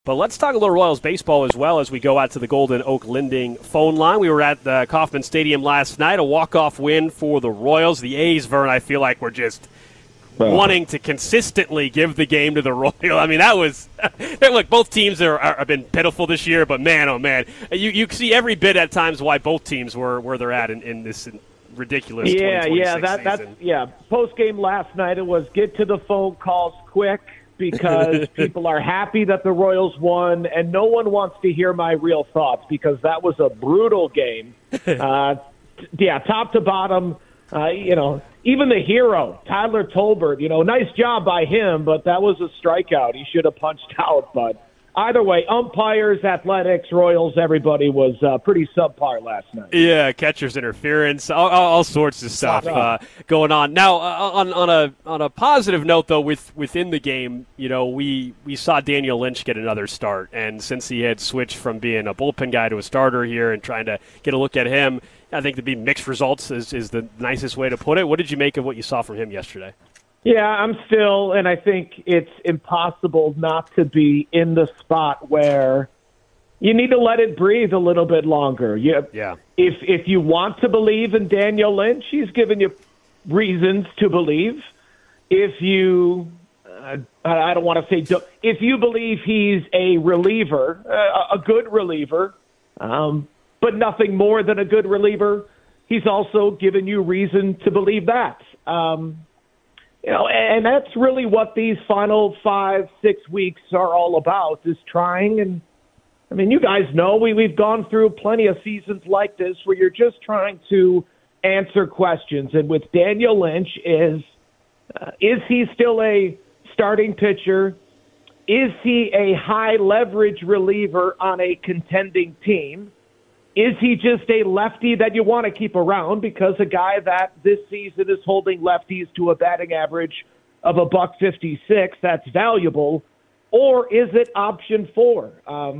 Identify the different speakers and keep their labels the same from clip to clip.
Speaker 1: But let's talk a little Royals baseball as well as we go out to the Golden Oak Lending phone line. We were at the Kauffman Stadium last night, a walk-off win for the Royals. The A's, Vern, I feel like were just wanting to consistently give the game to the Royals. I mean, that was – look, both teams have been pitiful this year, but man, oh man. You see every bit at times why both teams were where they're at in this ridiculous 2026 season.
Speaker 2: Post-game last night, it was get to the phone calls quick, because people are happy that the Royals won, and no one wants to hear my real thoughts because that was a brutal game. Top to bottom, even the hero, Tyler Tolbert, nice job by him, but that was a strikeout. He should have punched out, but either way, umpires, athletics, Royals, everybody was pretty subpar last night.
Speaker 1: Yeah, catcher's interference, all sorts of stuff going on. Now, on a positive note, though, within the game, we saw Daniel Lynch get another start, and since he had switched from being a bullpen guy to a starter here and trying to get a look at him, I think to be mixed results is the nicest way to put it. What did you make of what you saw from him yesterday?
Speaker 2: Yeah, I'm still, and I think it's impossible not to be in the spot where you need to let it breathe a little bit longer.
Speaker 1: Yeah.
Speaker 2: If you want to believe in Daniel Lynch, he's given you reasons to believe. If you, I don't want to say, if you believe he's a reliever, a good reliever, but nothing more than a good reliever, he's also given you reason to believe that. And that's really what these final 5-6 weeks are all about, is trying. And, I mean, you guys know we've gone through plenty of seasons like this where you're just trying to answer questions. And with Daniel Lynch, is he still a starting pitcher? Is he a high-leverage reliever on a contending team? Is he just a lefty that you want to keep around because a guy that this season is holding lefties to a batting average of $156 that's valuable? Or is it option 4?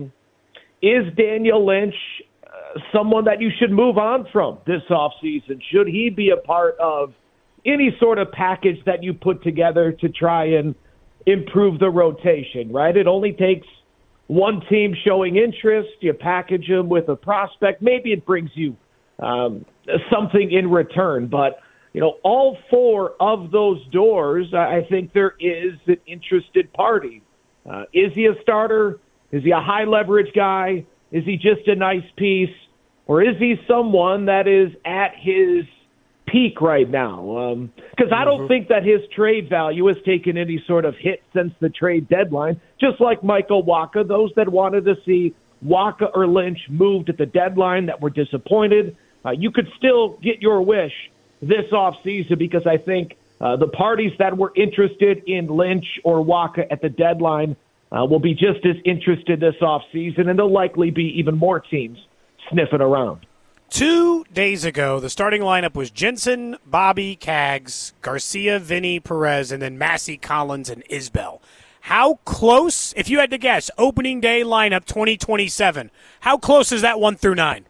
Speaker 2: Is Daniel Lynch someone that you should move on from this offseason? Should he be a part of any sort of package that you put together to try and improve the rotation, right? It only takes one team showing interest, you package them with a prospect, maybe it brings you something in return. But, all 4 of those doors, I think there is an interested party. Is he a starter? Is he a high-leverage guy? Is he just a nice piece? Or is he someone that is at his peak right now? Because I don't think that his trade value has taken any sort of hit since the trade deadline. Just like Michael Wacha, those that wanted to see Wacha or Lynch moved at the deadline that were disappointed, you could still get your wish this offseason, because I think the parties that were interested in Lynch or Wacha at the deadline will be just as interested this offseason, and there'll likely be even more teams sniffing around.
Speaker 3: 2 days ago, the starting lineup was Jensen, Bobby, Kaggs, Garcia, Vinny, Perez, and then Massey, Collins, and Isbell. How close, if you had to guess, opening day lineup 2027, how close is that 1 through 9?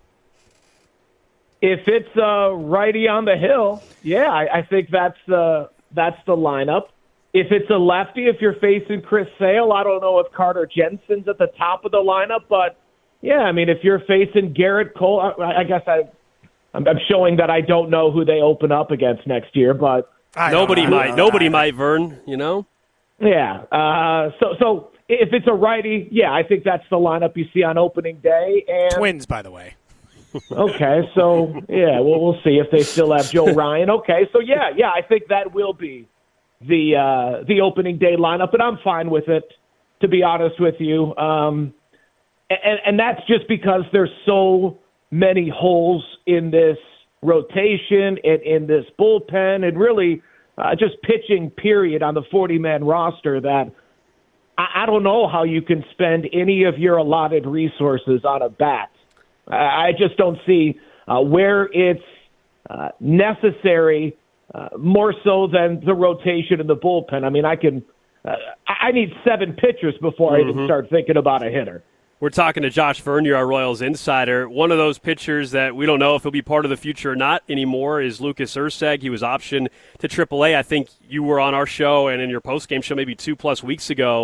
Speaker 2: If it's a righty on the hill, yeah, I think that's the lineup. If it's a lefty, if you're facing Chris Sale, I don't know if Carter Jensen's at the top of the lineup, but yeah, I mean, if you're facing Garrett Cole, I guess I'm showing that I don't know who they open up against next year, but
Speaker 1: nobody might, Vern,
Speaker 2: Yeah. So if it's a righty, yeah, I think that's the lineup you see on opening day. And
Speaker 3: Twins, by the way.
Speaker 2: Okay, so yeah, we'll see if they still have Joe Ryan. Okay, so yeah, I think that will be the opening day lineup, and I'm fine with it, to be honest with you. And that's just because there's so many holes in this rotation and in this bullpen and really just pitching, period, on the 40-man roster that I don't know how you can spend any of your allotted resources on a bat. I just don't see where it's necessary more so than the rotation in the bullpen. I mean, I need 7 pitchers before I even start thinking about a hitter.
Speaker 1: We're talking to Josh Vern, you're our Royals insider. One of those pitchers that we don't know if he'll be part of the future or not anymore is Lucas Erceg. He was optioned to AAA. I think you were on our show and in your postgame show maybe 2+ weeks ago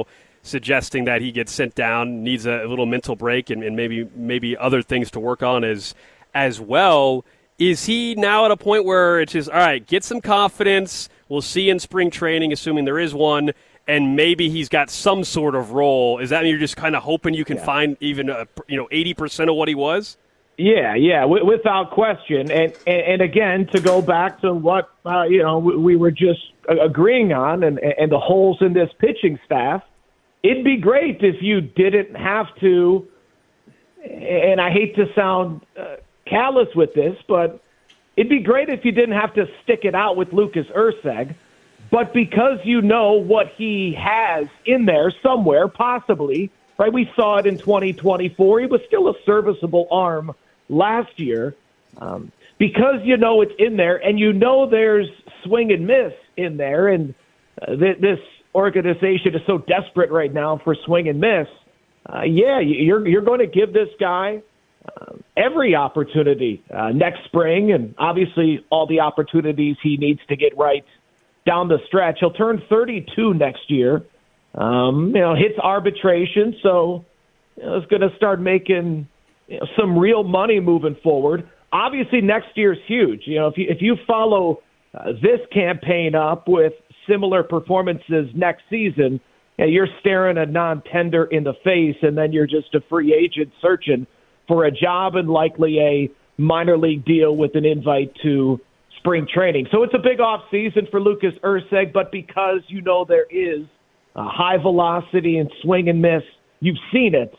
Speaker 1: suggesting that he gets sent down, needs a little mental break, and maybe other things to work on as well. Is he now at a point where it's just, all right, get some confidence, we'll see in spring training, assuming there is one, and maybe he's got some sort of role? Is that you're just kind of hoping you can find even 80% of what he was?
Speaker 2: Yeah, without question. And again, to go back to what we were just agreeing on, and the holes in this pitching staff, it'd be great if you didn't have to. And I hate to sound callous with this, but it'd be great if you didn't have to stick it out with Lucas Erceg. But because you know what he has in there somewhere, possibly, right? We saw it in 2024. He was still a serviceable arm last year. Because you know it's in there, and you know there's swing and miss in there, and this organization is so desperate right now for swing and miss. You're going to give this guy every opportunity next spring, and obviously all the opportunities he needs to get right down the stretch. He'll turn 32 next year. Hits arbitration, so it's going to start making some real money moving forward. Obviously, next year's huge. If you follow this campaign up with similar performances next season, you're staring a non-tender in the face, and then you're just a free agent searching for a job and likely a minor league deal with an invite to spring training. So it's a big off season for Lucas Erceg, but because there is a high velocity and swing and miss, you've seen it.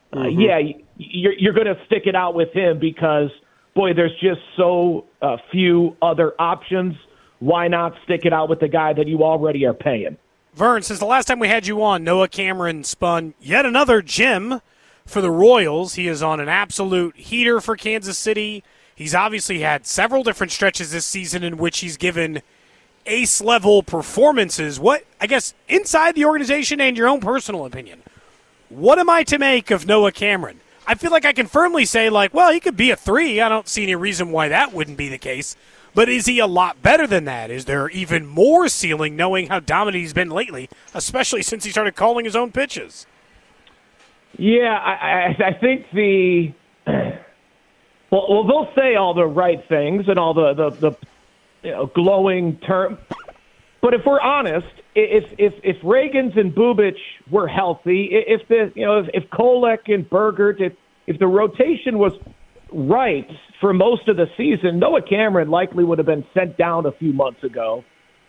Speaker 2: You're going to stick it out with him because, boy, there's just so few other options. Why not stick it out with the guy that you already are paying?
Speaker 3: Vern, since the last time we had you on, Noah Cameron spun yet another gem for the Royals. He is on an absolute heater for Kansas City. He's obviously had several different stretches this season in which he's given ace-level performances. What, I guess, inside the organization and your own personal opinion, what am I to make of Noah Cameron? I feel like I can firmly say, he could be a 3. I don't see any reason why that wouldn't be the case. But is he a lot better than that? Is there even more ceiling knowing how dominant he's been lately, especially since he started calling his own pitches?
Speaker 2: Yeah, I think they'll say all the right things and all the glowing term. But if we're honest, if Ragans and Bubic were healthy, if Kolek and Bergert, if the rotation was right for most of the season, Noah Cameron likely would have been sent down a few months ago.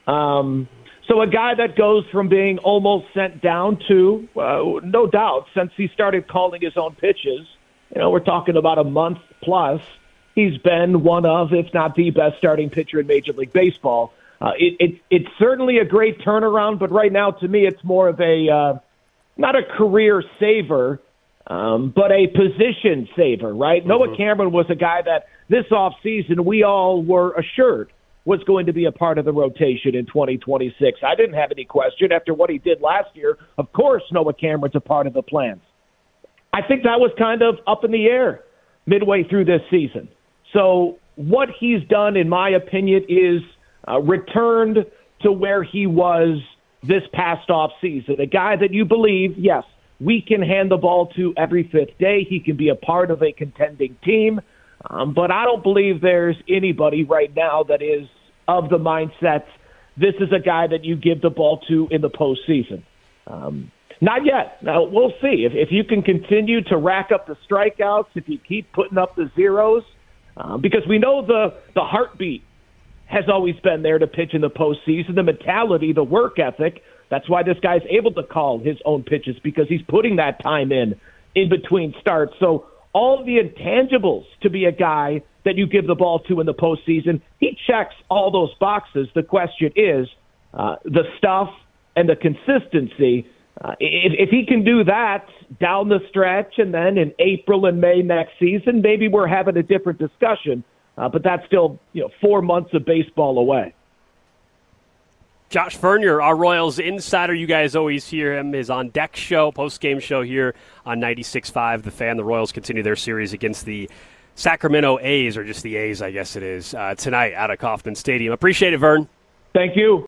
Speaker 2: So a guy that goes from being almost sent down to, no doubt, since he started calling his own pitches, we're talking about a month plus, he's been one of, if not the best starting pitcher in Major League Baseball. It's certainly a great turnaround, but right now, to me, it's more of a, not a career saver, but a position saver, right? Mm-hmm. Noah Cameron was a guy that this offseason we all were assured was going to be a part of the rotation in 2026. I didn't have any question after what he did last year. Of course, Noah Cameron's a part of the plans. I think that was kind of up in the air midway through this season. So what he's done, in my opinion, is returned to where he was this past offseason. A guy that you believe, yes, we can hand the ball to every fifth day. He can be a part of a contending team. But I don't believe there's anybody right now that is of the mindset, this is a guy that you give the ball to in the postseason. Not yet. Now, we'll see. If you can continue to rack up the strikeouts, if you keep putting up the zeros, because we know the heartbeat has always been there to pitch in the postseason, the mentality, the work ethic. That's why this guy's able to call his own pitches, because he's putting that time in between starts. So all the intangibles to be a guy that you give the ball to in the postseason, he checks all those boxes. The question is the stuff and the consistency. If he can do that down the stretch, and then in April and May next season, maybe we're having a different discussion. But that's still 4 months of baseball away.
Speaker 1: Josh Vernier, our Royals insider. You guys always hear him. His on-deck show, post-game show here on 96.5 The Fan. The Royals continue their series against the Sacramento A's, or just the A's, I guess it is, tonight out of Kauffman Stadium. Appreciate it, Vern.
Speaker 2: Thank you.